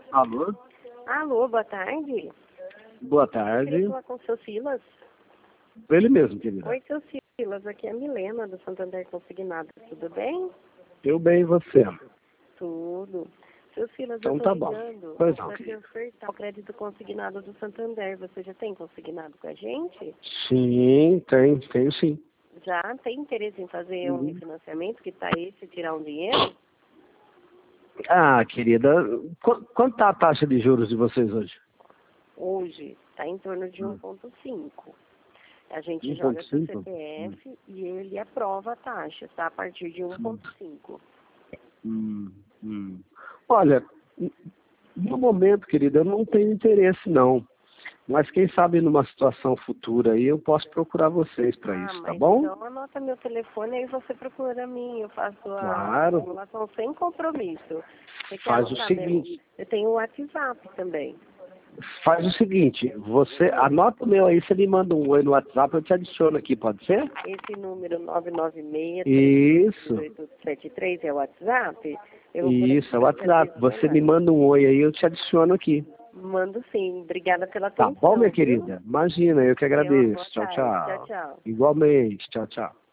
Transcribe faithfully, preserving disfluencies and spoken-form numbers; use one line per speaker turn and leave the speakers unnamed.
Alô?
Alô, boa tarde.
Boa
Eu queria
tarde.
falar com o seu Silas.
Ele mesmo, querida.
Oi, seu Silas. Aqui é a Milena, do Santander Consignado. Tudo bem?
Eu bem e você?
Tudo. Seu Silas,
Então
eu tô
tá bom.
ligando
Pois não,
para te
querida.
ofertar o crédito consignado do Santander. Você já tem consignado com a gente?
Sim, tem, tenho sim.
Já tem interesse em fazer um
Uhum.
refinanciamento, que tá esse, tirar um dinheiro?
Ah, querida, qu quanto tá a taxa de juros de vocês hoje?
Hoje está em torno de
Hum.
um ponto cinco. A gente
um
joga
ponto
seu
cinco?
C P F e ele aprova a taxa, tá? A partir de um ponto cinco.
Hum, hum. Olha, no momento, querida, eu não tenho interesse não. Mas quem sabe numa situação futura aí eu posso procurar vocês para
Ah,
isso, tá
mas
bom?
então anota meu telefone aí você procura a mim. Eu faço a
Claro.
simulação sem compromisso. Você quer
Faz o
anotar meu?
seguinte,
Eu tenho o WhatsApp também.
faz o seguinte, você anota o meu aí, você me manda um oi no WhatsApp, eu te adiciono aqui, pode ser?
Esse número nove nove seis,
Isso,
três oito sete três é o WhatsApp? Eu vou por aqui
isso, é o
para te
WhatsApp. Você me
adicionar.
manda um oi aí, eu te adiciono aqui.
Mando sim. Obrigada pela
Tá bom, minha
atenção, viu?
querida? Imagina, eu que
Tenha uma boa
agradeço. Tchau,
tarde. Tchau,
tchau.
tchau.
Igualmente, tchau, tchau.